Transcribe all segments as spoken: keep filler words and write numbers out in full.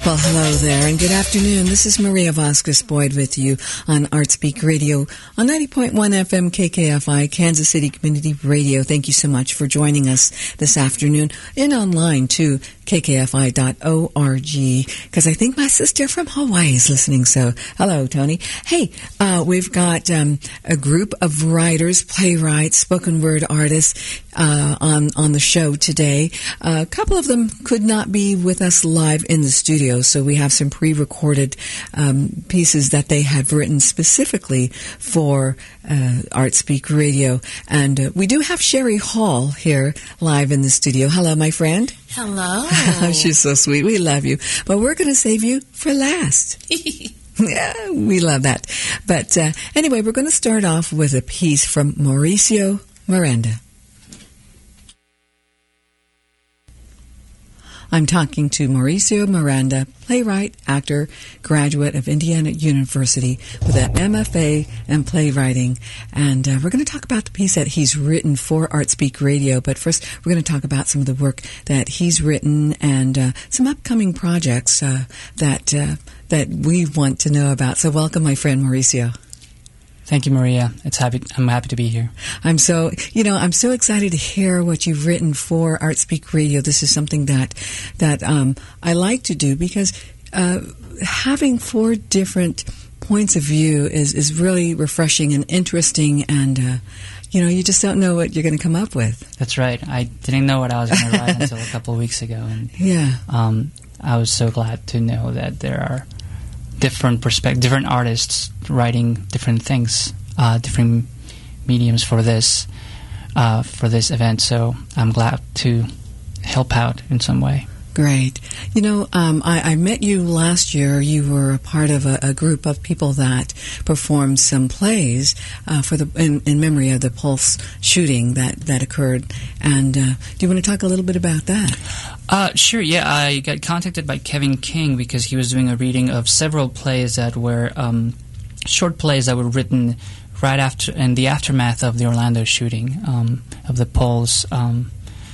Well, hello there, and good afternoon. This is Maria Vasquez-Boyd with you on ArtSpeak Radio on ninety point one F M K K F I, Kansas City Community Radio. Thank you so much for joining us this afternoon, and online too, K K F I dot org, because I think my sister from Hawaii is listening. So, hello, Tony. Hey, uh, we've got um, a group of writers, playwrights, spoken word artists uh, on on the show today. Uh, a couple of them could not be with us live in the studio, so we have some pre-recorded um, pieces that they have written specifically for uh, ArtSpeak Radio. And uh, we do have Sherry Hall here live in the studio. Hello, my friend. Hello. She's so sweet. We love you. But we're going to save you for last. Yeah, we love that. But uh, anyway, we're going to start off with a piece from Mauricio Miranda. I'm talking to Mauricio Miranda, playwright, actor, graduate of Indiana University with an M F A in playwriting. And uh, we're going to talk about the piece that he's written for ArtSpeak Radio. But first, we're going to talk about some of the work that he's written and uh, some upcoming projects uh, that uh, that we want to know about. So welcome, my friend Mauricio. Thank you, Maria. It's happy. I'm happy to be here. I'm so, you know, I'm so excited to hear what you've written for ArtSpeak Radio. This is something that that um, I like to do because uh, having four different points of view is, is really refreshing and interesting, and uh, you know, you just don't know what you're going to come up with. That's right. I didn't know what I was going to write until a couple of weeks ago, and yeah, um, I was so glad to know that there are different perspect- different artists writing different things, uh, different mediums for this uh, for this event. So I'm glad to help out in some way. Great. You know, um, I, I met you last year. You were a part of a, a group of people that performed some plays uh, for the in, in memory of the Pulse shooting that, that occurred. And uh, do you want to talk a little bit about that? Uh, sure, yeah. I got contacted by Kevin King because he was doing a reading of several plays that were um, short plays that were written right after, in the aftermath of the Orlando shooting, um, of the Pulse um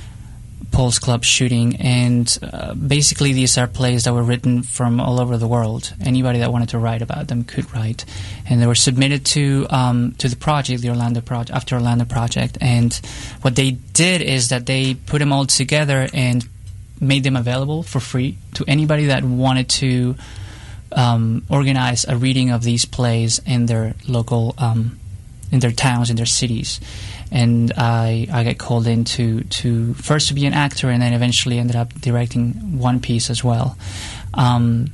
Pulse Club shooting, and uh, basically these are plays that were written from all over the world. Anybody that wanted to write about them could write, and they were submitted to um, to the project, the Orlando project, after Orlando project. And what they did is that they put them all together and made them available for free to anybody that wanted to um, organize a reading of these plays in their local, um, in their towns, in their cities. And I I got called in to, to first to be an actor, and then eventually ended up directing one piece as well. Um,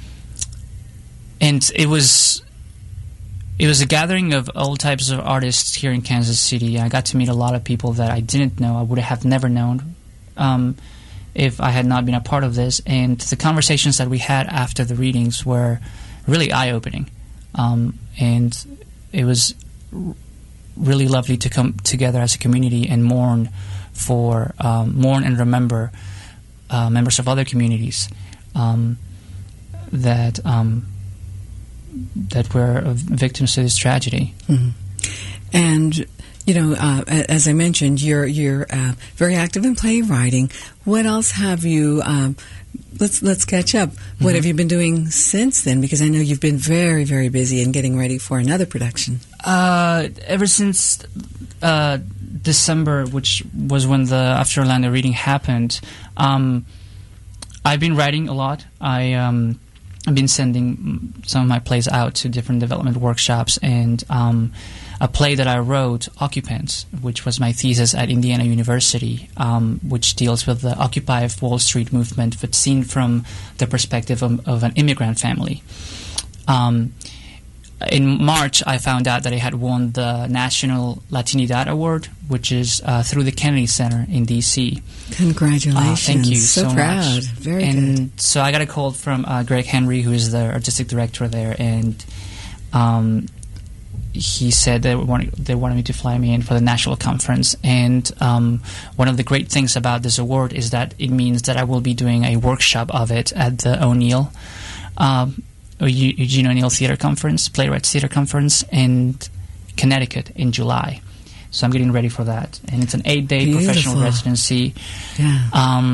and it was it was a gathering of all types of artists here in Kansas City. I got to meet a lot of people that I didn't know. I would have never known um, if I had not been a part of this. And the conversations that we had after the readings were really eye-opening. Um, and it was really lovely to come together as a community and mourn for um, mourn and remember uh, members of other communities um, that um, that were victims to this tragedy. Mm-hmm. And you know, uh, as I mentioned, you're you're uh, very active in playwriting. What else have you? Um, let's let's catch up. Mm-hmm. What have you been doing since then? Because I know you've been very very busy and getting ready for another production. Uh, ever since uh, December, which was when the After Orlando reading happened, um, I've been writing a lot. I um, I've been sending some of my plays out to different development workshops, and um, a play that I wrote, Occupants, which was my thesis at Indiana University, um, which deals with the Occupy Wall Street movement, but seen from the perspective of, of an immigrant family. Um, in March, I found out that I had won the National Latinidad Award, which is uh, through the Kennedy Center in D C Congratulations. Uh, thank you so, so proud. much. Very and good. So I got a call from uh, Greg Henry, who is the artistic director there, and um, he said they wanted, they wanted me to fly me in for the national conference. And um, one of the great things about this award is that it means that I will be doing a workshop of it at the O'Neill um, Eugene O'Neill Theater Conference, Playwrights Theater Conference in Connecticut in July. So I'm getting ready for that. And it's an eight-day Beautiful. professional residency. Yeah. Um,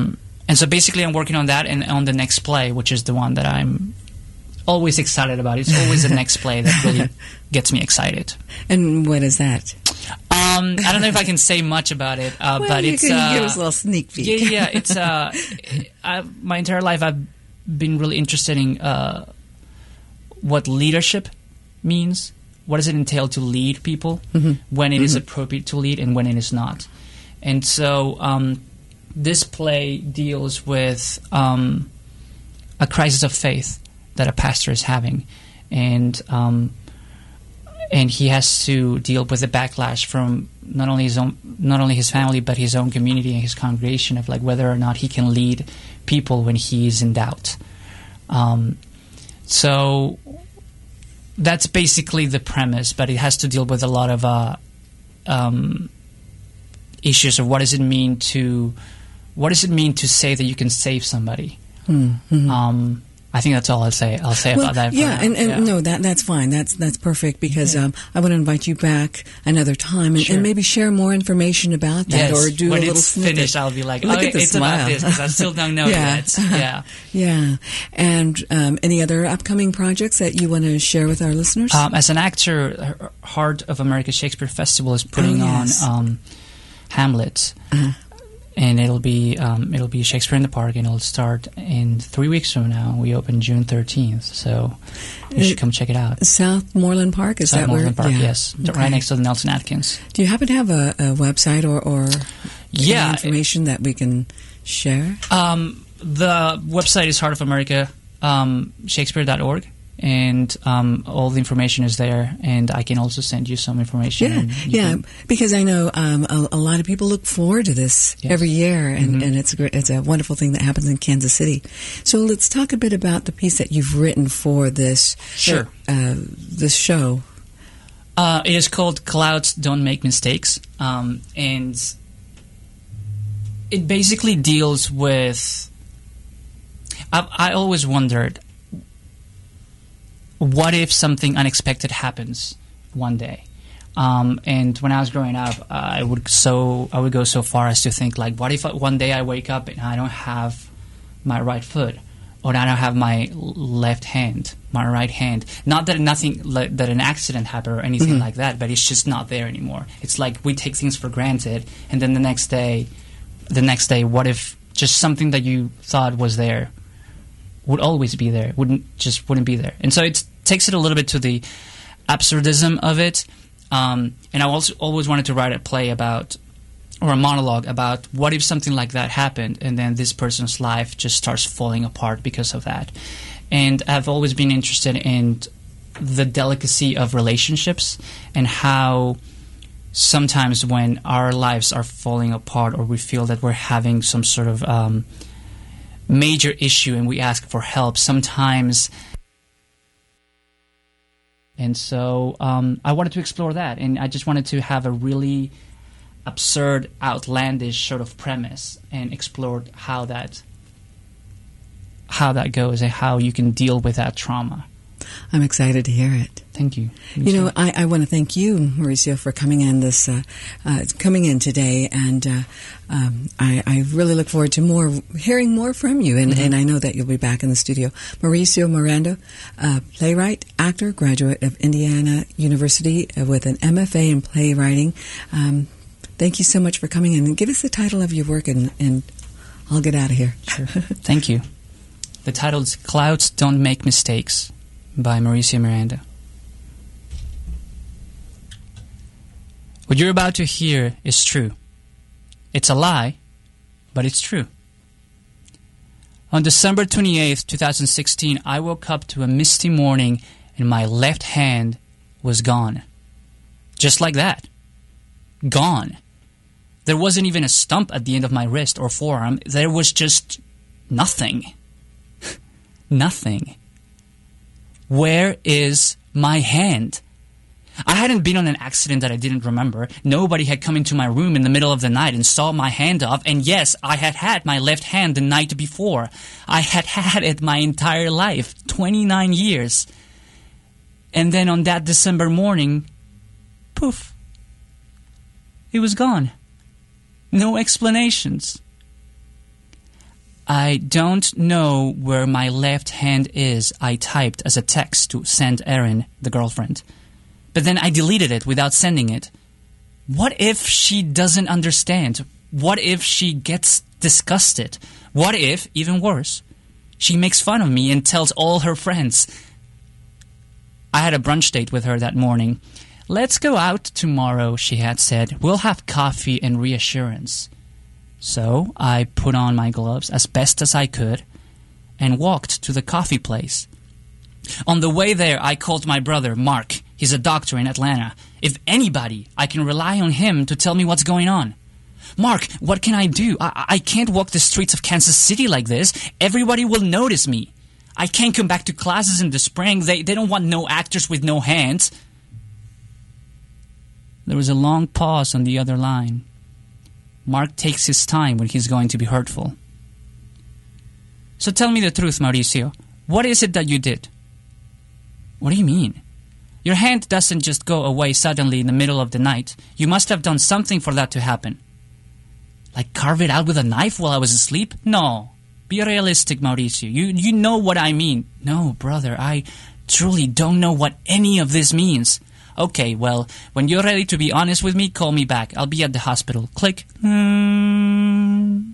and so basically I'm working on that and on the next play, which is the one that I'm always excited about. It's always the next play that really gets me excited. And what is that? Um, I don't know if I can say much about it, uh, well, but you it's can uh, give us a little sneak peek. Yeah, yeah. It's uh, I, my entire life I've been really interested in uh, what leadership means. What does it entail to lead people? Mm-hmm. When it mm-hmm. is appropriate to lead and when it is not. And so um, this play deals with um, a crisis of faith that a pastor is having, and um, and he has to deal with the backlash from not only his own, not only his family, but his own community and his congregation of like whether or not he can lead people when he is in doubt. Um, so that's basically the premise, but it has to deal with a lot of uh, um, issues of what does it mean to what does it mean to say that you can save somebody. Mm-hmm. Um, I think that's all I'll say. I'll say well, about that. Yeah, and, and yeah. no, that that's fine. That's that's perfect because yeah. um, I want to invite you back another time and, sure. and maybe share more information about that, yes. or do when a little it's snippet. Finished, I'll be like, Look oh, at the it's smile. about this because I still don't know yeah. yet. Yeah, yeah. And um, any other upcoming projects that you want to share with our listeners? Um, as an actor, Heart of America Shakespeare Festival is putting oh, yes. on um, Hamlet. Uh-huh. And it'll be um, it'll be Shakespeare in the Park, and it'll start in three weeks from now. We open June thirteenth, so you should come check it out. South Moreland Park, is South that Moreland where? Park, Yeah. yes, okay. right next to the Nelson Atkins. Do you happen to have a, a website or, or yeah, information that we can share? Um, the website is Heart of America um, Shakespeare dot org. And um, all the information is there, and I can also send you some information. Yeah, yeah, can... because I know um, a, a lot of people look forward to this yes. every year, and, mm-hmm. and it's a, it's a wonderful thing that happens in Kansas City. So let's talk a bit about the piece that you've written for this sure uh, this show. Uh, it is called Clouds Don't Make Mistakes, um, and it basically deals with. I, I always wondered. What if something unexpected happens one day? Um, and when I was growing up, uh, I would so I would go so far as to think like, what if one day I wake up and I don't have my right foot, or I don't have my left hand, my right hand? Not that nothing like, that an accident happened or anything mm-hmm. like that, but it's just not there anymore. It's like we take things for granted, and then the next day, the next day, what if just something that you thought was there would always be there, wouldn't just wouldn't be there. And so it takes it a little bit to the absurdism of it. Um, and I also always wanted to write a play about, or a monologue about, what if something like that happened and then this person's life just starts falling apart because of that. And I've always been interested in the delicacy of relationships and how sometimes when our lives are falling apart or we feel that we're having some sort of um, major issue and we ask for help, sometimes. And so um, I wanted to explore that, and I just wanted to have a really absurd, outlandish sort of premise and explore how that how that goes and how you can deal with that trauma. I'm excited to hear it. Thank you. Me you know, I, I want to thank you, Mauricio, for coming in this, uh, uh, coming in today, and uh, um, I, I really look forward to more, hearing more from you, and, mm-hmm. and I know that you'll be back in the studio. Mauricio Miranda, uh, playwright, actor, graduate of Indiana University uh, with an M F A in playwriting. Um, thank you so much for coming in, and give us the title of your work, and, and I'll get out of here. Sure. Thank you. The title is Clouds Don't Make Mistakes by Mauricio Miranda. What you're about to hear is true. It's a lie, but it's true. On December twenty-eighth, twenty sixteen, I woke up to a misty morning and my left hand was gone. Just like that. Gone. There wasn't even a stump at the end of my wrist or forearm. There was just nothing. Nothing. Where is my hand? I hadn't been on an accident that I didn't remember. Nobody had come into my room in the middle of the night and saw my hand off. And yes, I had had my left hand the night before. I had had it my entire life, twenty-nine years. And then on that December morning, poof, it was gone. No explanations. I don't know where my left hand is, I typed as a text to send Erin, the girlfriend. But then I deleted it without sending it. What if she doesn't understand? What if she gets disgusted? What if, even worse, she makes fun of me and tells all her friends? I had a brunch date with her that morning. Let's go out tomorrow, she had said. We'll have coffee and reassurance. So I put on my gloves as best as I could and walked to the coffee place. On the way there, I called my brother, Mark. He's a doctor in Atlanta. If anybody, I can rely on him to tell me what's going on. Mark, what can I do? I, I can't walk the streets of Kansas City like this. Everybody will notice me. I can't come back to classes in the spring. They, they don't want no actors with no hands. There was a long pause on the other line. Mark takes his time when he's going to be hurtful. So tell me the truth, Mauricio. What is it that you did? What do you mean? Your hand doesn't just go away suddenly in the middle of the night. You must have done something for that to happen. Like carve it out with a knife while I was asleep? No. Be realistic, Mauricio. You, you know what I mean. No, brother, I truly don't know what any of this means. Okay, well, when you're ready to be honest with me, call me back. I'll be at the hospital. Click. Hmm.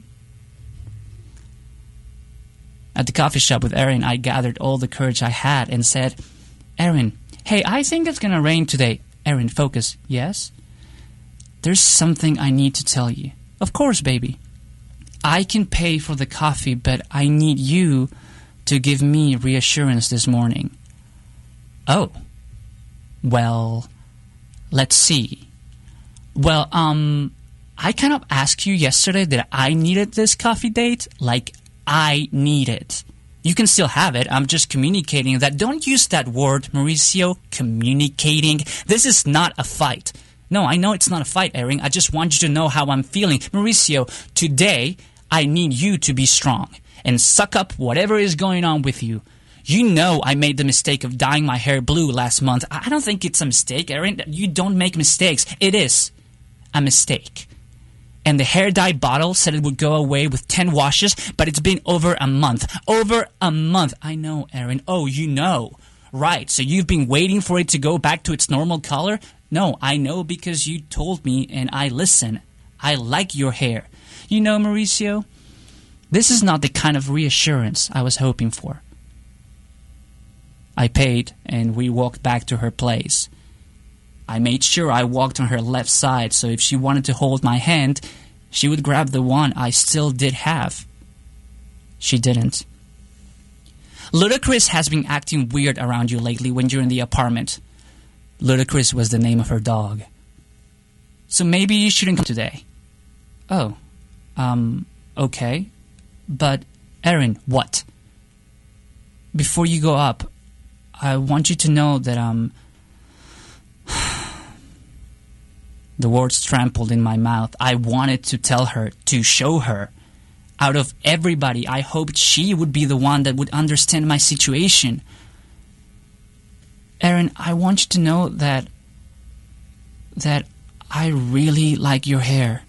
At the coffee shop with Erin, I gathered all the courage I had and said, Erin, hey, I think it's gonna rain today. Erin, focus. Yes? There's something I need to tell you. Of course, baby. I can pay for the coffee, but I need you to give me reassurance this morning. Oh. Well, let's see. Well, um, I kind of asked you yesterday that I needed this coffee date. Like, I need it. You can still have it. I'm just communicating that. Don't use that word, Mauricio. Communicating. This is not a fight. No, I know it's not a fight, Erin. I just want you to know how I'm feeling. Mauricio, today, I need you to be strong and suck up whatever is going on with you. You know I made the mistake of dyeing my hair blue last month. I don't think it's a mistake, Erin. You don't make mistakes. It is a mistake. And the hair dye bottle said it would go away with ten washes, but it's been over a month. Over a month. I know, Erin. Oh, you know. Right, so you've been waiting for it to go back to its normal color? No, I know because you told me and I listen. I like your hair. You know, Mauricio, this is not the kind of reassurance I was hoping for. I paid, and we walked back to her place. I made sure I walked on her left side, so if she wanted to hold my hand, she would grab the one I still did have. She didn't. Ludacris has been acting weird around you lately when you're in the apartment. Ludacris was the name of her dog. So maybe you shouldn't come today. Oh, um, okay. But, Erin, what? Before you go up, I want you to know that um, the words trampled in my mouth. I wanted to tell her, to show her. Out of everybody, I hoped she would be the one that would understand my situation. Erin, I want you to know that that I really like your hair.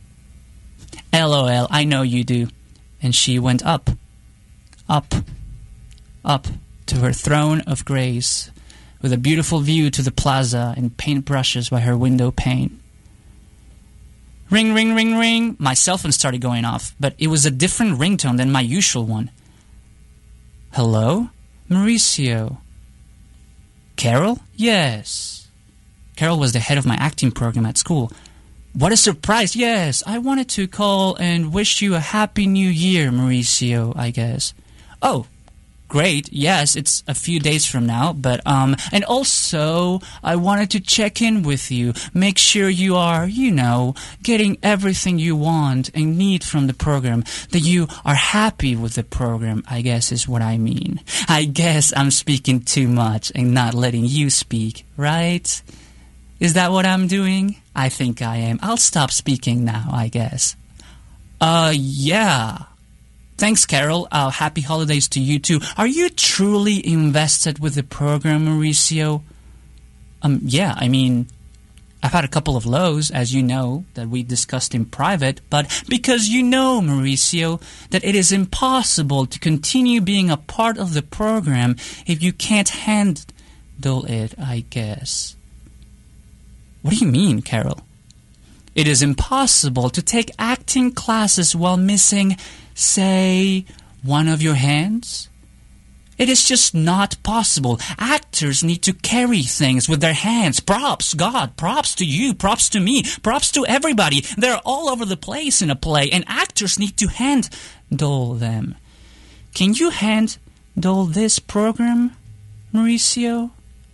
LOL, I know you do. And she went up, up, up to her throne of grace, with a beautiful view to the plaza and paintbrushes by her window pane. Ring, ring, ring, ring. My cell phone started going off, but it was a different ringtone than my usual one. Hello? Mauricio. Carol? Yes. Carol was the head of my acting program at school. What a surprise. Yes, I wanted to call and wish you a happy new year, Mauricio, I guess. Oh, great. Yes, it's a few days from now, but, um, and also, I wanted to check in with you, make sure you are, you know, getting everything you want and need from the program, that you are happy with the program, I guess is what I mean. I guess I'm speaking too much and not letting you speak, right? Is that what I'm doing? I think I am. I'll stop speaking now, I guess. Uh, yeah. Thanks, Carol. Uh, happy holidays to you, too. Are you truly invested with the program, Mauricio? Um, yeah, I mean, I've had a couple of lows, as you know, that we discussed in private, but because you know, Mauricio, that it is impossible to continue being a part of the program if you can't handle it, I guess. What do you mean, Carol? It is impossible to take acting classes while missing, say, one of your hands? It is just not possible. Actors need to carry things with their hands. Props, God, props to you, props to me, props to everybody. They're all over the place in a play, and actors need to handle them. Can you handle this program, Mauricio?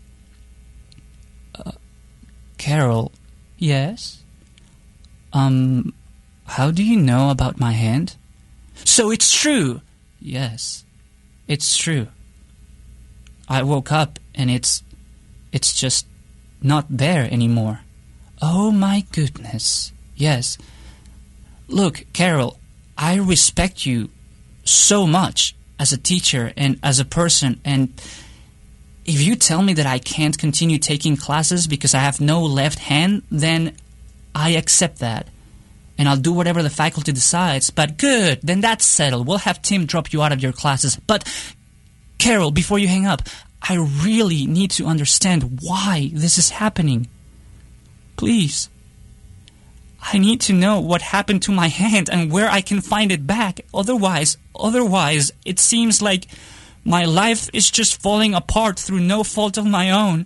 Uh, Carol, yes? Um, how do you know about my hand? So it's true. Yes, it's true. I woke up and it's it's just not there anymore. Oh my goodness. Yes. Look, Carol, I respect you so much as a teacher and as a person, and if you tell me that I can't continue taking classes because I have no left hand, then I accept that. And I'll do whatever the faculty decides. But good, then that's settled. We'll have Tim drop you out of your classes. But Carol, before you hang up, I really need to understand why this is happening. Please. I need to know what happened to my hand and where I can find it back. Otherwise, otherwise, it seems like my life is just falling apart through no fault of my own.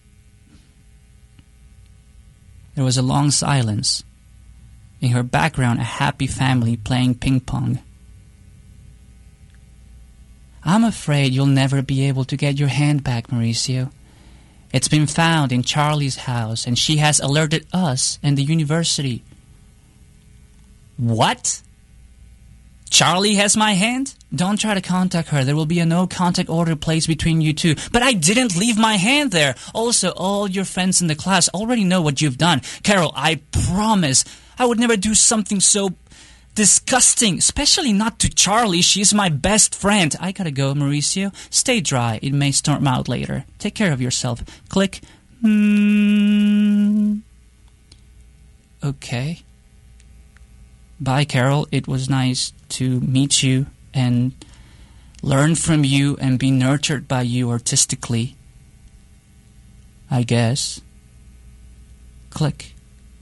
There was a long silence. In her background, a happy family playing ping pong. I'm afraid you'll never be able to get your hand back, Mauricio. It's been found in Charlie's house, and she has alerted us and the university. What? Charlie has my hand? Don't try to contact her. There will be a no-contact order placed between you two. But I didn't leave my hand there. Also, all your friends in the class already know what you've done. Carol, I promise I would never do something so disgusting, especially not to Charlie. She's my best friend. I gotta go, Mauricio. Stay dry. It may storm out later. Take care of yourself. Click. Mm. Okay. Bye, Carol. It was nice to meet you and learn from you and be nurtured by you artistically, I guess. Click.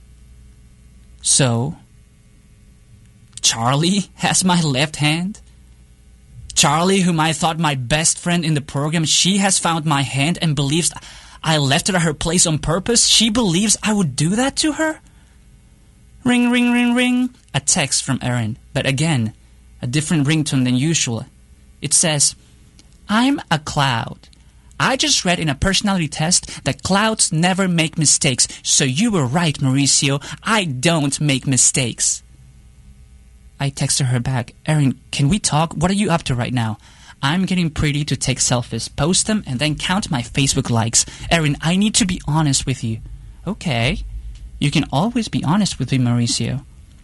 So, Charlie has my left hand? Charlie, whom I thought my best friend in the program, she has found my hand and believes I left it at her place on purpose? She believes I would do that to her? Ring, ring, ring, ring. A text from Erin, but again, a different ringtone than usual. It says, I'm a cloud. I just read in a personality test that clouds never make mistakes, so you were right, Mauricio. I don't make mistakes. I texted her back, Erin, can we talk? What are you up to right now? I'm getting pretty to take selfies, post them, and then count my Facebook likes. Erin, I need to be honest with you. Okay. You can always be honest with me, Mauricio.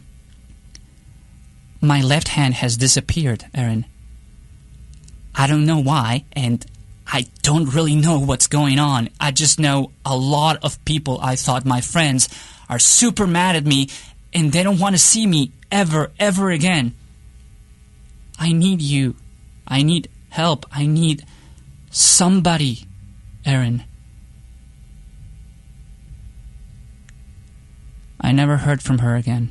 My left hand has disappeared, Erin. I don't know why, and I don't really know what's going on. I just know a lot of people I thought my friends are super mad at me, and they don't want to see me ever, ever again. I need you. I need help. I need somebody, Erin. I never heard from her again.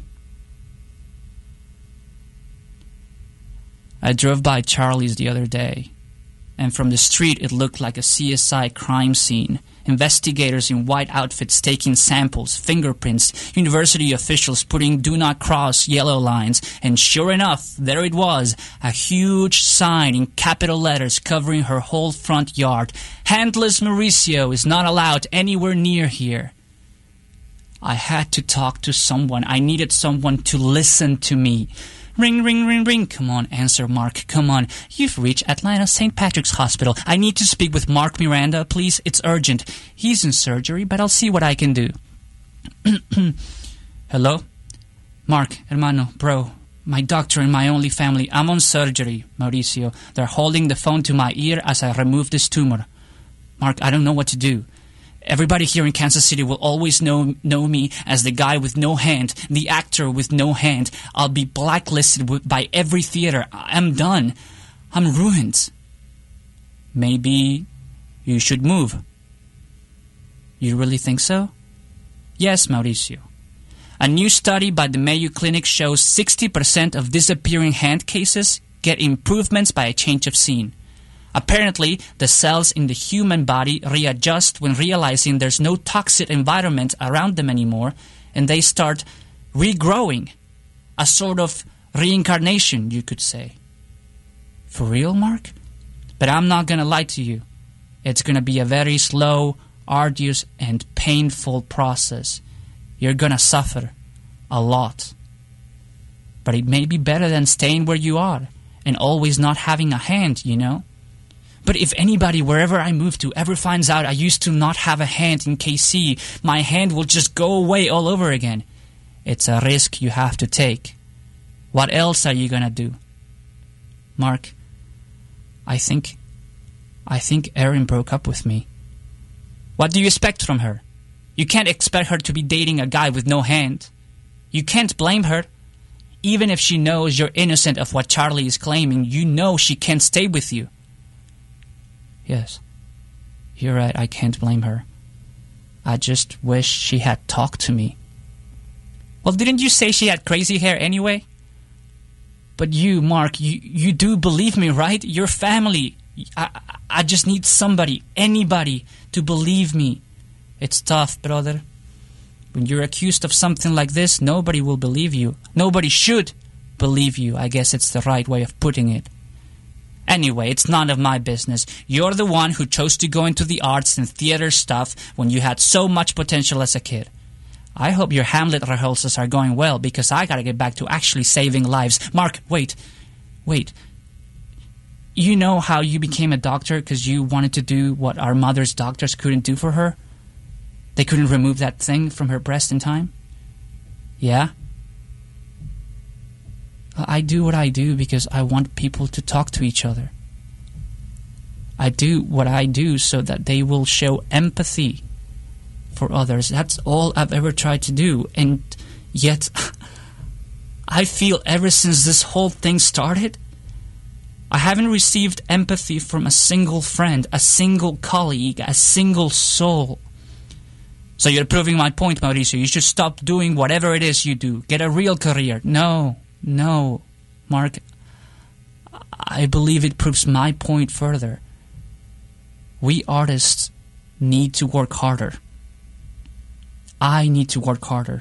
I drove by Charlie's the other day, and from the street it looked like a C S I crime scene. Investigators in white outfits taking samples, fingerprints, university officials putting do not cross yellow lines, and sure enough, there it was, a huge sign in capital letters covering her whole front yard. Handless Mauricio is not allowed anywhere near here. I had to talk to someone. I needed someone to listen to me. Ring, ring, ring, ring. Come on, answer, Mark. Come on. You've reached Atlanta Saint Patrick's Hospital. I need to speak with Mark Miranda, please. It's urgent. He's in surgery, but I'll see what I can do. Hello? Mark, hermano, bro. My doctor and my only family. I'm on surgery, Mauricio. They're holding the phone to my ear as I remove this tumor. Mark, I don't know what to do. Everybody here in Kansas City will always know know me as the guy with no hand, the actor with no hand. I'll be blacklisted w- by every theater. I'm done. I'm ruined. Maybe you should move. You really think so? Yes, Mauricio. A new study by the Mayo Clinic shows sixty percent of disappearing hand cases get improvements by a change of scene. Apparently, the cells in the human body readjust when realizing there's no toxic environment around them anymore, and they start regrowing. A sort of reincarnation, you could say. For real, Mark? But I'm not going to lie to you. It's going to be a very slow, arduous, and painful process. You're going to suffer a lot. But it may be better than staying where you are and always not having a hand, you know? But if anybody, wherever I move to, ever finds out I used to not have a hand in K C, my hand will just go away all over again. It's a risk you have to take. What else are you going to do? Mark, I think, I think Erin broke up with me. What do you expect from her? You can't expect her to be dating a guy with no hand. You can't blame her. Even if she knows you're innocent of what Charlie is claiming, you know she can't stay with you. Yes, you're right, I can't blame her. I just wish she had talked to me. Well, didn't you say she had crazy hair anyway? But you, Mark, you, you do believe me, right? Your family. I, I just need somebody, anybody, to believe me. It's tough, brother. When you're accused of something like this, nobody will believe you. Nobody should believe you. I guess it's the right way of putting it. Anyway, it's none of my business. You're the one who chose to go into the arts and theater stuff when you had so much potential as a kid. I hope your Hamlet rehearsals are going well, because I gotta get back to actually saving lives. Mark, wait. Wait. You know how you became a doctor because you wanted to do what our mother's doctors couldn't do for her? They couldn't remove that thing from her breast in time? Yeah? I do what I do because I want people to talk to each other. I do what I do so that they will show empathy for others. That's all I've ever tried to do. And yet, I feel ever since this whole thing started, I haven't received empathy from a single friend, a single colleague, a single soul. So you're proving my point, Mauricio. You should stop doing whatever it is you do. Get a real career. No. No, Mark, I believe it proves my point further. We artists need to work harder. I need to work harder.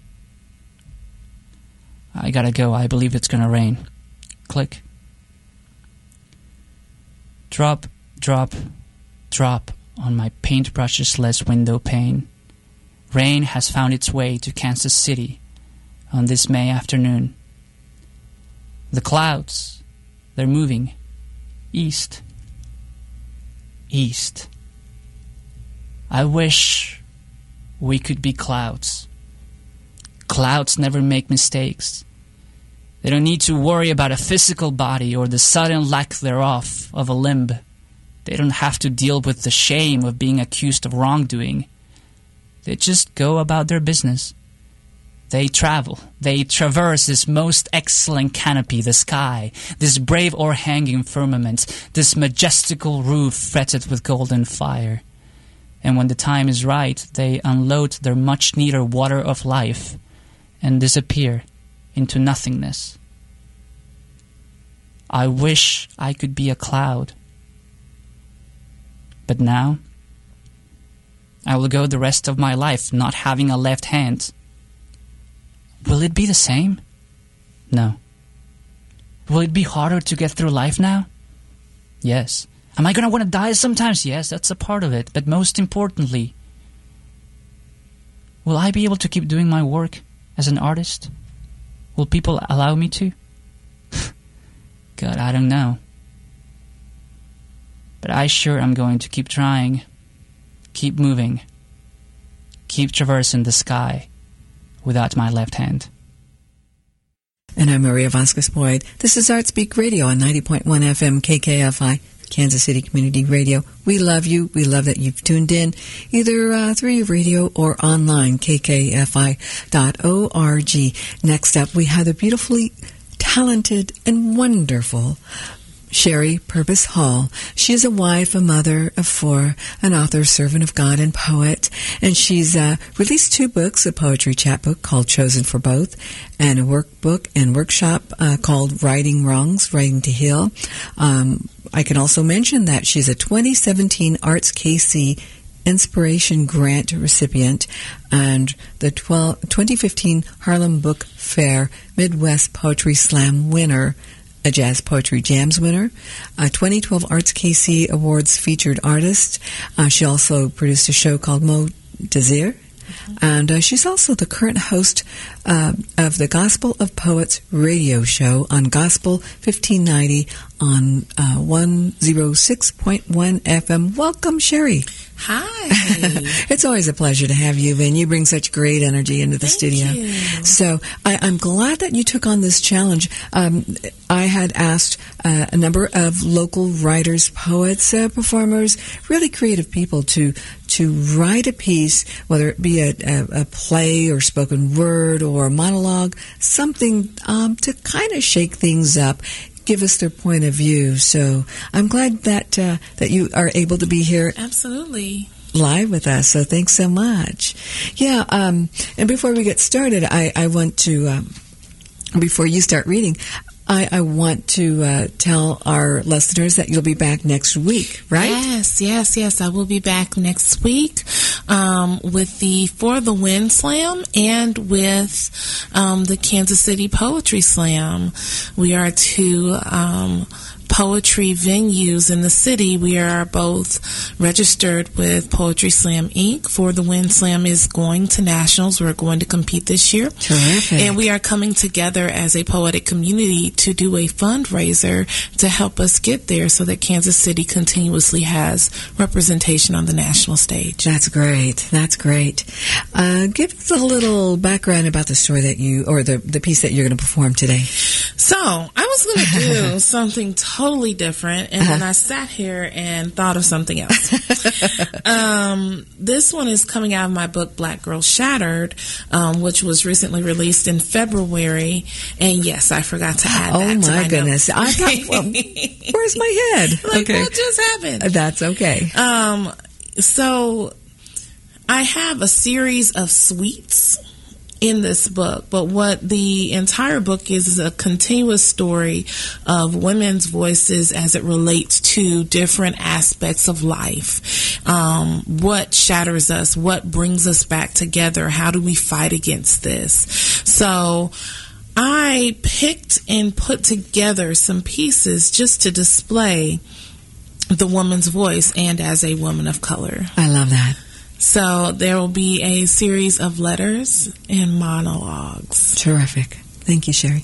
I gotta go. I believe it's gonna rain. Click. Drop, drop, drop on my paintbrushless window pane. Rain has found its way to Kansas City on this May afternoon. The clouds, they're moving east, east. I wish we could be clouds. Clouds never make mistakes. They don't need to worry about a physical body or the sudden lack thereof of a limb. They don't have to deal with the shame of being accused of wrongdoing. They just go about their business. They travel. They traverse this most excellent canopy, the sky, this brave o'erhanging firmament, this majestical roof fretted with golden fire. And when the time is right, they unload their much-needed water of life and disappear into nothingness. I wish I could be a cloud. But now, I will go the rest of my life not having a left hand. Will it be the same? No. Will it be harder to get through life now? Yes. Am I going to want to die sometimes? Yes, that's a part of it. But most importantly, will I be able to keep doing my work as an artist? Will people allow me to? God, I don't know. But I sure am going to keep trying, keep moving, keep traversing the sky without my left hand. And I'm Maria Vasquez Boyd. This is ArtSpeak Radio on ninety point one F M K K F I. Kansas City Community Radio. We love you. We love that you've tuned in either uh, through your radio or online, K K F I dot org. Next up, we have the beautifully talented and wonderful Sherry Purvis Hall. She is a wife, a mother of four, an author, servant of God, and poet. And she's uh, released two books, a poetry chapbook called Chosen for Both, and a workbook and workshop uh, called Righting Wrongs, Writing to Heal. Um, I can also mention that she's a twenty seventeen Arts K C Inspiration Grant recipient and the twenty fifteen Harlem Book Fair Midwest Poetry Slam winner, a Jazz Poetry Jams winner, a twenty twelve Arts K C Awards featured artist. Uh, she also produced a show called Mo Desir. Mm-hmm. And uh, she's also the current host uh, of the Gospel of Poets radio show on Gospel fifteen ninety on uh, one oh six point one F M. Welcome, Sherry. Hi. It's always a pleasure to have you, and you bring such great energy into the Thank studio. You. So I, I'm glad that you took on this challenge. Um, I had asked uh, a number of local writers, poets, uh, performers, really creative people to to write a piece, whether it be a, a, a play or spoken word or a monologue, something um, to kind of shake things up, give us their point of view. So I'm glad that uh, that you are able to be here. Absolutely. Live with us. So thanks so much. Yeah. Um, and before we get started, I, I want to, um, before you start reading, I, I want to uh, tell our listeners that you'll be back next week, right? Yes, yes, yes. I will be back next week um, with the For the Win Slam and with um, the Kansas City Poetry Slam. We are two um, poetry venues in the city. We are both registered with Poetry Slam Incorporated. For the Win Slam is going to nationals. We're going to compete this year. Terrific. And we are coming together as a poetic community to do a fundraiser to help us get there so that Kansas City continuously has representation on the national stage. That's great. That's great. Uh, give us a little background about the story that you, or the, the piece that you're going to perform today. So, I was going to do something totally different, and uh-huh. then I sat here and thought of something else. um, this one is coming out of my book, Black Girl Shattered, um, which was recently released in February, and yes, I forgot to add oh that my to my goodness. notes. I thought, well, where's my head? Like, okay. what just happened? That's okay. Um, so, I have a series of suites in this book, but what the entire book is is a continuous story of women's voices as it relates to different aspects of life. Um, what shatters us? What brings us back together? How do we fight against this? So I picked and put together some pieces just to display the woman's voice and as a woman of color. I love that. So there will be a series of letters and monologues. Terrific. Thank you, Sherry.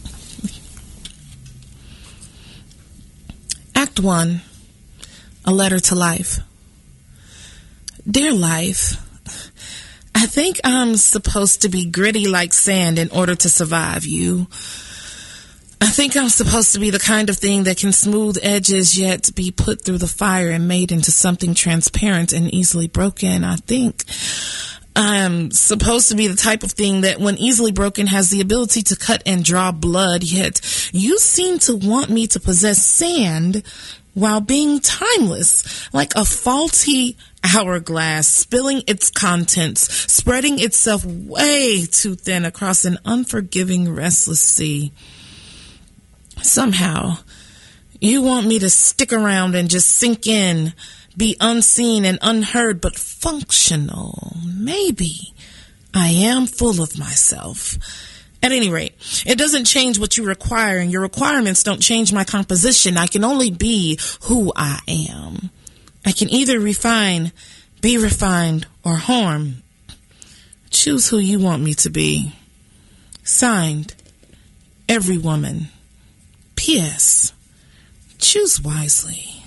Act one, a letter to life. Dear life, I think I'm supposed to be gritty like sand in order to survive you. I think I'm supposed to be the kind of thing that can smooth edges yet be put through the fire and made into something transparent and easily broken. I think I'm supposed to be the type of thing that when easily broken has the ability to cut and draw blood, yet you seem to want me to possess sand while being timeless, like a faulty hourglass, spilling its contents, spreading itself way too thin across an unforgiving, restless sea. Somehow, you want me to stick around and just sink in, be unseen and unheard, but functional. Maybe I am full of myself. At any rate, it doesn't change what you require, and your requirements don't change my composition. I can only be who I am. I can either refine, be refined, or harm. Choose who you want me to be. Signed, Every Woman. P S. Choose wisely.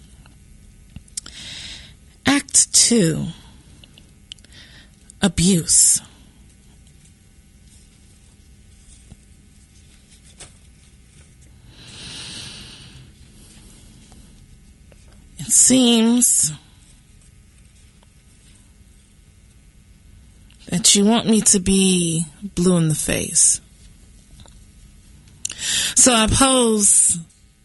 Act two. Abuse. Seems that you want me to be blue in the face. So I pose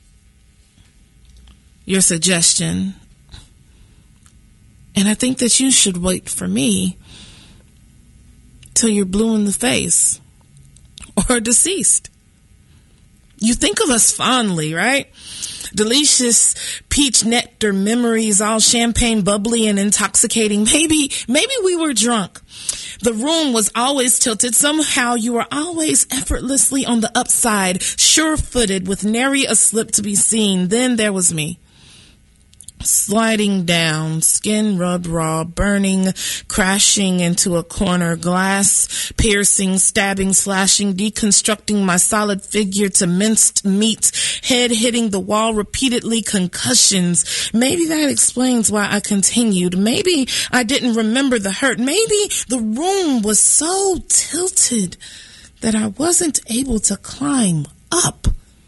your suggestion, and I think that you should wait for me till you're blue in the face or deceased. You think of us fondly, right? Delicious peach nectar memories, all champagne, bubbly, and intoxicating. Maybe, maybe we were drunk. The room was always tilted. Somehow you were always effortlessly on the upside, sure-footed, with nary a slip to be seen. Then there was me, sliding down, skin rubbed raw, burning, crashing into a corner, glass piercing, stabbing, slashing, deconstructing my solid figure to minced meat, head hitting the wall repeatedly, concussions. Maybe that explains why I continued. Maybe I didn't remember the hurt. Maybe the room was so tilted that I wasn't able to climb up.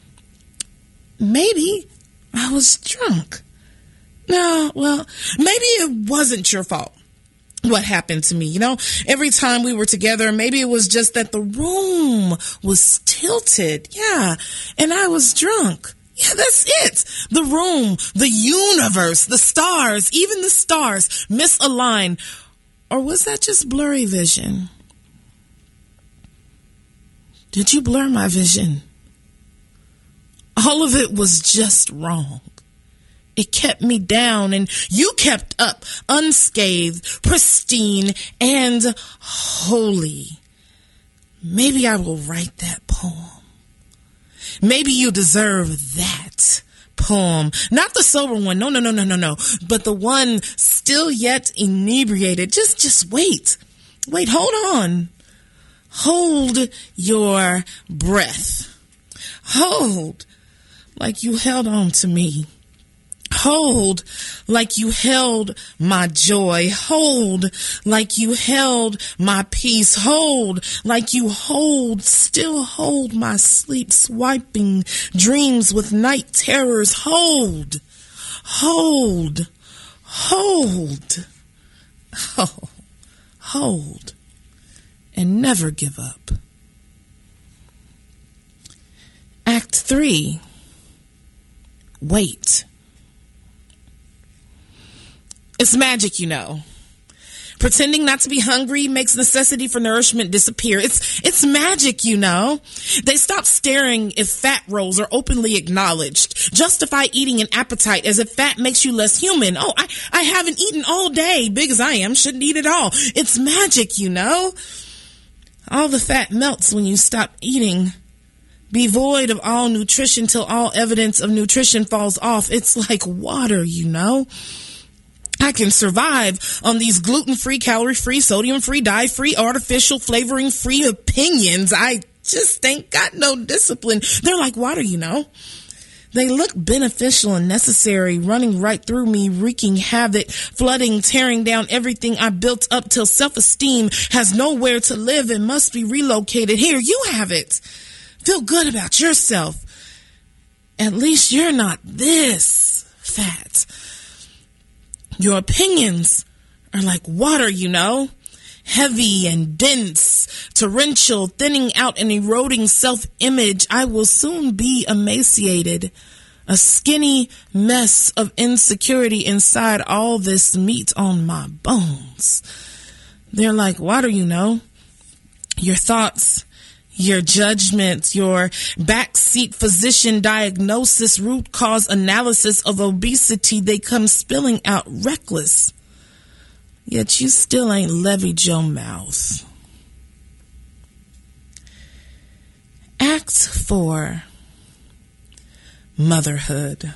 Maybe I was drunk. No, well, maybe it wasn't your fault what happened to me. You know, every time we were together, maybe it was just that the room was tilted. Yeah. And I was drunk. Yeah, that's it. The room, the universe, the stars, even the stars misaligned. Or was that just blurry vision? Did you blur my vision? All of it was just wrong. It kept me down, and you kept up, unscathed, pristine, and holy. Maybe I will write that poem. Maybe you deserve that poem. Not the sober one. No, no, no, no, no, no. But the one still yet inebriated. Just, just wait. Wait, hold on. Hold your breath. Hold like you held on to me. Hold like you held my joy. Hold like you held my peace. Hold like you hold, still hold my sleep, swiping dreams with night terrors. Hold, hold, hold, oh, hold, and never give up. Act three, wait. It's magic, you know. Pretending not to be hungry makes necessity for nourishment disappear. It's it's magic, you know. They stop staring if fat rolls are openly acknowledged. Justify eating an appetite as if fat makes you less human. Oh, I, I haven't eaten all day. Big as I am, shouldn't eat at all. It's magic, you know. All the fat melts when you stop eating. Be void of all nutrition till all evidence of nutrition falls off. It's like water, you know. I can survive on these gluten-free, calorie-free, sodium-free, dye-free, artificial, flavoring-free opinions. I just ain't got no discipline. They're like water, you know. They look beneficial and necessary, running right through me, wreaking havoc, flooding, tearing down everything I built up till self-esteem has nowhere to live and must be relocated. Here, you have it. Feel good about yourself. At least you're not this fat. Your opinions are like water, you know, heavy and dense, torrential, thinning out and eroding self-image. I will soon be emaciated, a skinny mess of insecurity inside all this meat on my bones. They're like water, you know, your thoughts, your judgments, your backseat physician diagnosis, root cause analysis of obesity, they come spilling out reckless. Yet you still ain't levied your mouth. Act four, motherhood.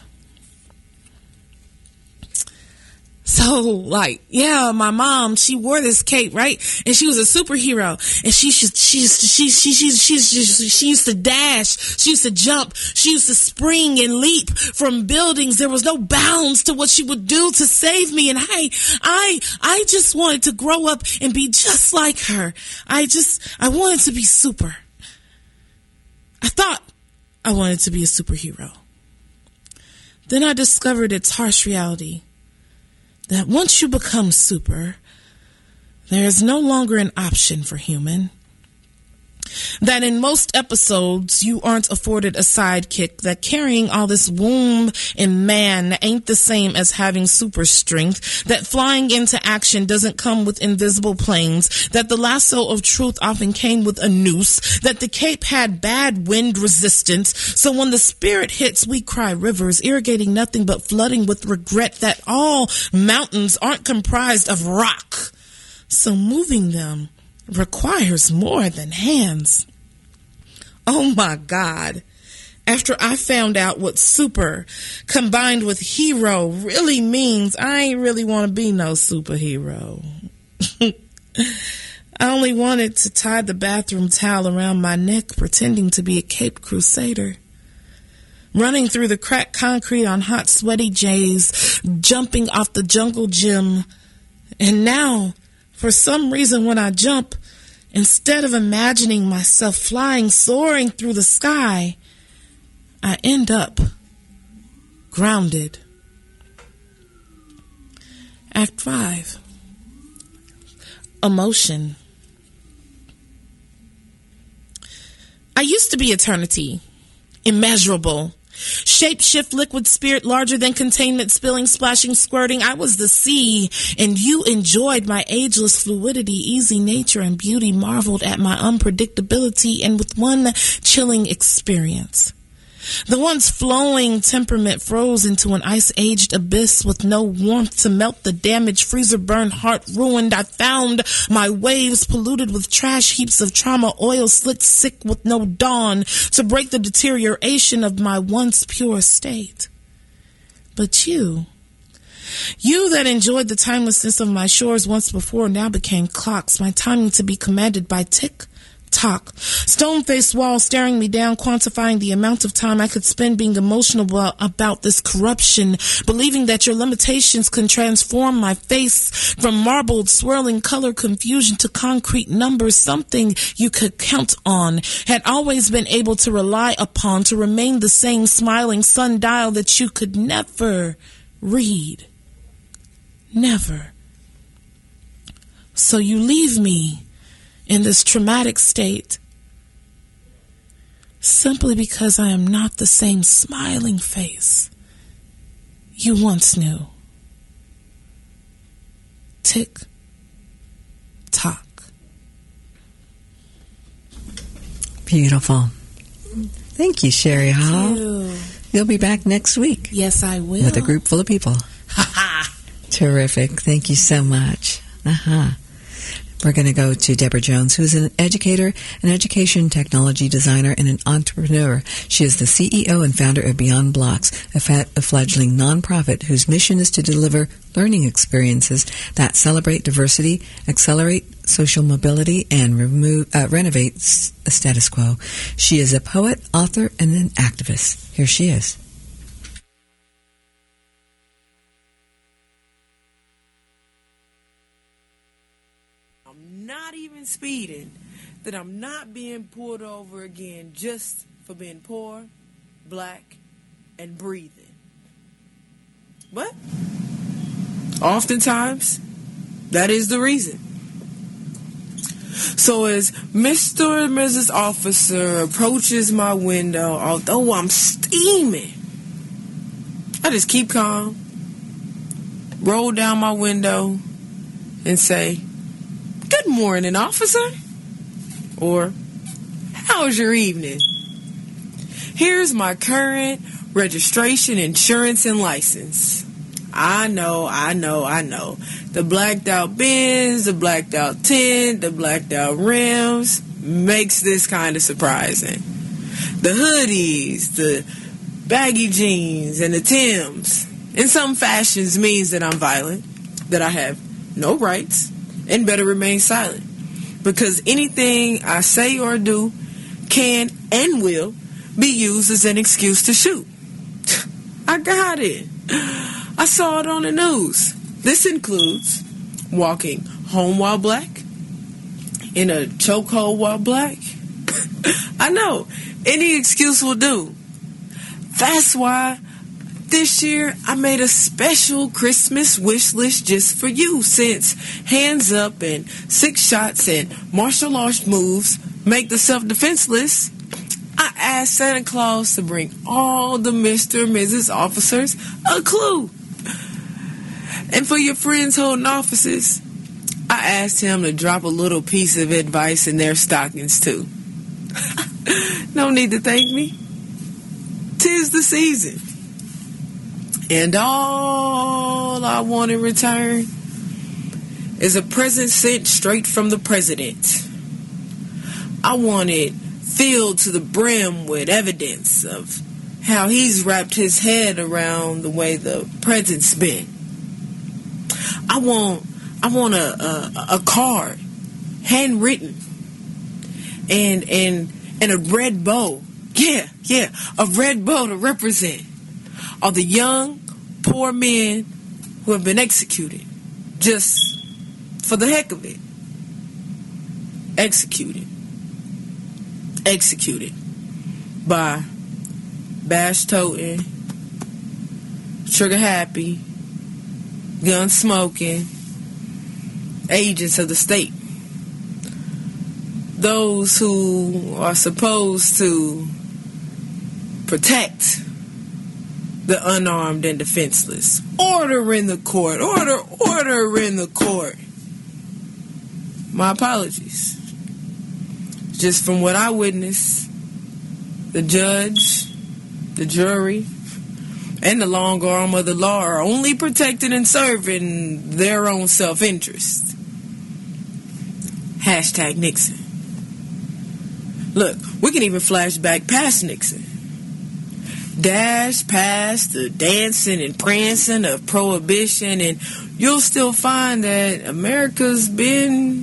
So, like, yeah, my mom, she wore this cape, right? And she was a superhero. And she she she she she she she, she, she used to dash. She used to jump. She used to spring and leap from buildings. There was no bounds to what she would do to save me. And I I I just wanted to grow up and be just like her. I just I wanted to be super. I thought I wanted to be a superhero. Then I discovered its harsh reality, that once you become super, there is no longer an option for human. That in most episodes, you aren't afforded a sidekick, that carrying all this womb in man ain't the same as having super strength, that flying into action doesn't come with invisible planes, that the lasso of truth often came with a noose, that the cape had bad wind resistance, so when the spirit hits, we cry rivers, irrigating nothing but flooding with regret, that all mountains aren't comprised of rock, so moving them requires more than hands. Oh my God. After I found out what super combined with hero really means, I ain't really want to be no superhero. I only wanted to tie the bathroom towel around my neck, pretending to be a Caped Crusader. Running through the cracked concrete on hot, sweaty days, jumping off the jungle gym. And now, for some reason, when I jump, instead of imagining myself flying, soaring through the sky, I end up grounded. Act five. Emotion. I used to be eternity, immeasurable. Shape-shift liquid spirit larger than containment, spilling, splashing, squirting. I was the sea, and you enjoyed my ageless fluidity, easy nature, and beauty, marveled at my unpredictability, and with one chilling experience. The once flowing temperament froze into an ice-aged abyss with no warmth to melt the damaged, freezer-burned heart ruined. I found my waves polluted with trash heaps of trauma, oil slick sick with no dawn to break the deterioration of my once pure state. But you, you that enjoyed the timelessness of my shores once before now became clocks, my timing to be commanded by tick talk. Stone-faced walls staring me down, quantifying the amount of time I could spend being emotional about this corruption, believing that your limitations can transform my face from marbled, swirling color confusion to concrete numbers, something you could count on, had always been able to rely upon to remain the same smiling sundial that you could never read. Never. So you leave me in this traumatic state simply because I am not the same smiling face you once knew. Tick tock. Beautiful. Thank you, Sherry Hall. You. You'll be back next week. Yes, I will. With a group full of people. Terrific. Thank you so much. Uh-huh. We're going to go to Deborah Jones, who's an educator, an education technology designer, and an entrepreneur. She is the C E O and founder of Beyond Blocks, a, fa- a fledgling nonprofit whose mission is to deliver learning experiences that celebrate diversity, accelerate social mobility, and remove, uh, renovate s- the status quo. She is a poet, author, and an activist. Here she is. Not even speeding, that I'm not being pulled over again just for being poor, black, and breathing. But oftentimes, that is the reason. So as Mister and Missus Officer approaches my window, although I'm steaming, I just keep calm, roll down my window, and say, "Good morning, officer." Or, "How's your evening? Here's my current registration, insurance, and license." I know, I know, I know. The blacked out Benz, the blacked out tint, the blacked out rims makes this kind of surprising. The hoodies, the baggy jeans, and the Timbs, in some fashions, means that I'm violent, that I have no rights, and better remain silent, because anything I say or do can and will be used as an excuse to shoot. I got it. I saw it on the news. This includes walking home while black, in a chokehold while black. I know, any excuse will do. That's why this year, I made a special Christmas wish list just for you, since hands up and six shots and martial arts moves make the self-defense list. I asked Santa Claus to bring all the Mister and Missus Officers a clue. And for your friends holding offices, I asked him to drop a little piece of advice in their stockings too. No need to thank me. 'Tis the season. And all I want in return is a present sent straight from the president. I want it filled to the brim with evidence of how he's wrapped his head around the way the present's been. I want I want a a, a card, handwritten, and and and a red bow. Yeah, yeah, a red bow to represent all the young, poor men who have been executed just for the heck of it. Executed. Executed by bash-toting, trigger-happy, gun-smoking agents of the state. Those who are supposed to protect the unarmed and defenseless. Order in the court. Order, order in the court. My apologies. Just from what I witnessed, the judge, the jury, and the long arm of the law are only protected and serving their own self-interest. Hashtag Nixon. Look, we can even flash back past Nixon. Dash past the dancing and prancing of prohibition, and you'll still find that America's been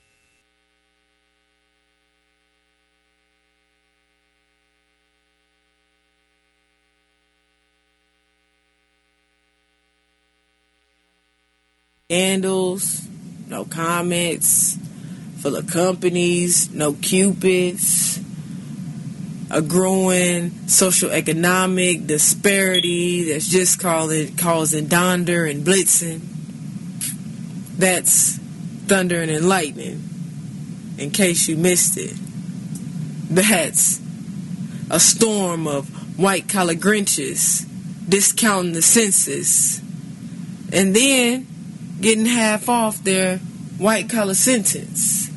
scandals, no comments, full of companies, no cupids, a growing social economic disparity that's just calling, causing donder and blitzing. That's thundering and lightning, in case you missed it. That's a storm of white-collar Grinches discounting the census and then getting half off their white-collar sentence.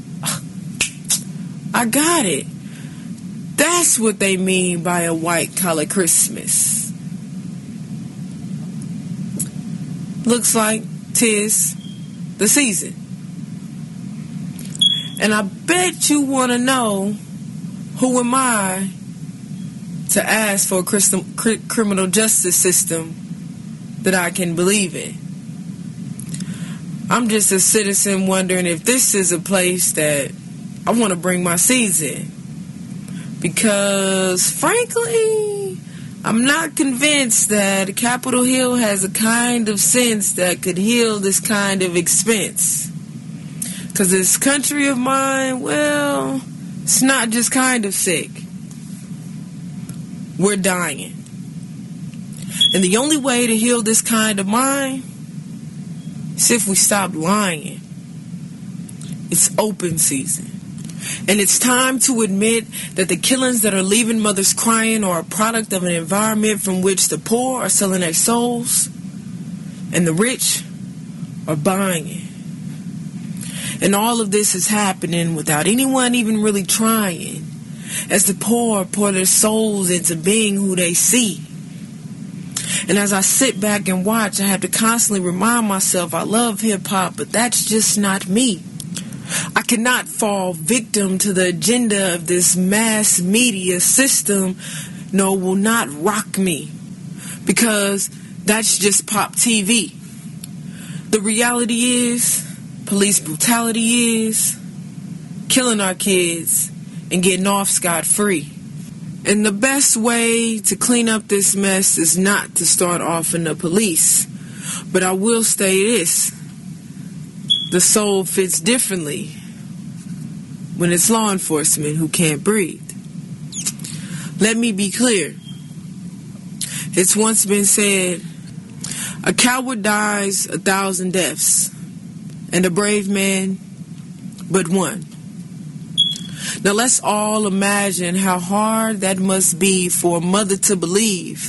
I got it. That's what they mean by a white-collar Christmas. Looks like 'tis the season. And I bet you want to know, who am I to ask for a criminal justice system that I can believe in? I'm just a citizen wondering if this is a place that I want to bring my seeds in. Because, frankly, I'm not convinced that Capitol Hill has a kind of sense that could heal this kind of expense. Because this country of mine, well, it's not just kind of sick. We're dying. And the only way to heal this kind of mind is if we stop lying. It's open season. And it's time to admit that the killings that are leaving mothers crying are a product of an environment from which the poor are selling their souls and the rich are buying it. And all of this is happening without anyone even really trying, as the poor pour their souls into being who they see. And as I sit back and watch, I have to constantly remind myself I love hip-hop, but that's just not me. I cannot fall victim to the agenda of this mass media system. No, will not rock me, because that's just pop T V. The reality is, police brutality is killing our kids and getting off scot-free. And the best way to clean up this mess is not to start off in the police. But I will say this: the soul fits differently when it's law enforcement who can't breathe. Let me be clear. It's once been said, a coward dies a thousand deaths, and a brave man but one. Now let's all imagine how hard that must be for a mother to believe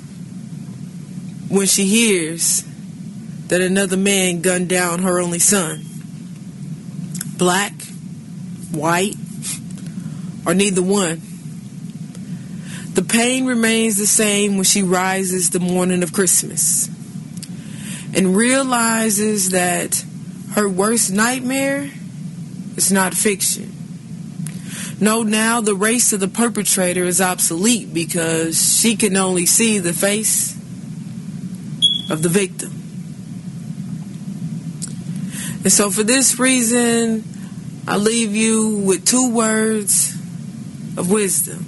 when she hears that another man gunned down her only son. Black, white, or neither one. The pain remains the same when she rises the morning of Christmas and realizes that her worst nightmare is not fiction. No, now the race of the perpetrator is obsolete because she can only see the face of the victim. And so for this reason, I leave you with two words of wisdom.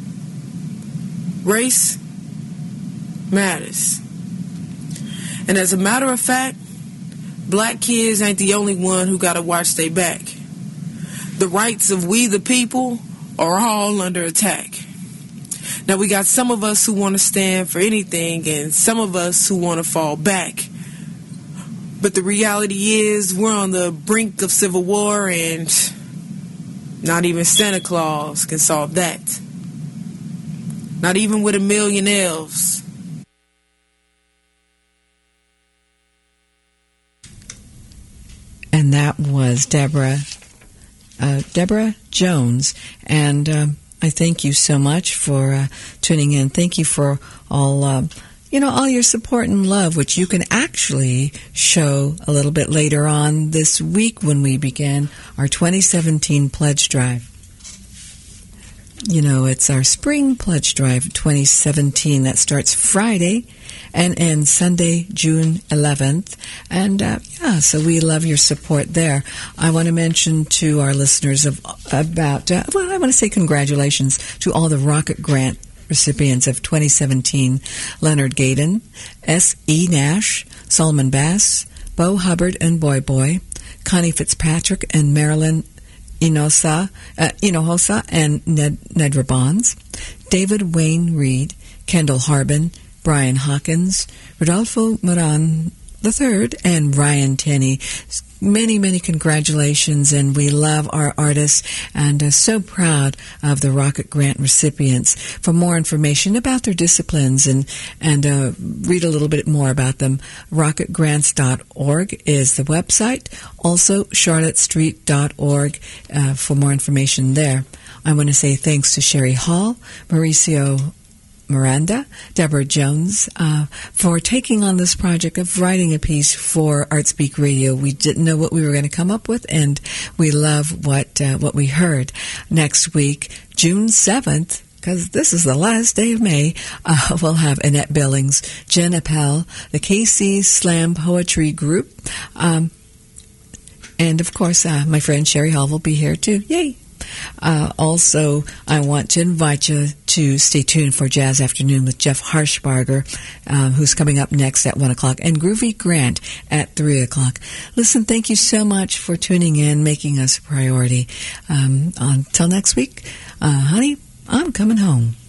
Race matters. And as a matter of fact, black kids ain't the only one who gotta watch their back. The rights of we the people are all under attack. Now we got some of us who want to stand for anything and some of us who want to fall back. But the reality is we're on the brink of civil war and not even Santa Claus can solve that. Not even with a million elves. And that was Deborah, uh, Deborah Jones. And um, I thank you so much for uh, tuning in. Thank you for all, uh, you know, all your support and love, which you can actually show a little bit later on this week when we begin our twenty seventeen pledge drive. You know, it's our spring pledge drive twenty seventeen that starts Friday and ends Sunday, June eleventh. And, uh, yeah, so we love your support there. I want to mention to our listeners of, about, uh, well, I want to say congratulations to all the Rocket Grant recipients of twenty seventeen. Leonard Gaden, S E. Nash, Solomon Bass, Bo Hubbard and Boy Boy, Connie Fitzpatrick and Marilyn Inosa, uh, Inohosa and Ned, Nedra Bonds, David Wayne Reed, Kendall Harbin, Brian Hawkins, Rodolfo Moran the third, and Ryan Tenney. Many, many congratulations, and we love our artists and are so proud of the Rocket Grant recipients. For more information about their disciplines and, and uh, read a little bit more about them, rocket grants dot org is the website. Also, charlotte street dot org uh, for more information there. I want to say thanks to Sherry Hall, Mauricio Miranda, Deborah Jones, uh, for taking on this project of writing a piece for ArtSpeak Radio. We didn't know what we were going to come up with, and we love what uh, what we heard. Next week, June seventh, because this is the last day of May, uh, we'll have Annette Billings, Jen Appel, the K C Slam Poetry Group, um, and, of course, uh, my friend Sherry Hall will be here, too. Yay! Uh, also, I want to invite you to stay tuned for Jazz Afternoon with Jeff Harshbarger, uh, who's coming up next at one o'clock, and Groovy Grant at three o'clock. Listen, thank you so much for tuning in, making us a priority. Um, until next week, uh, honey, I'm coming home.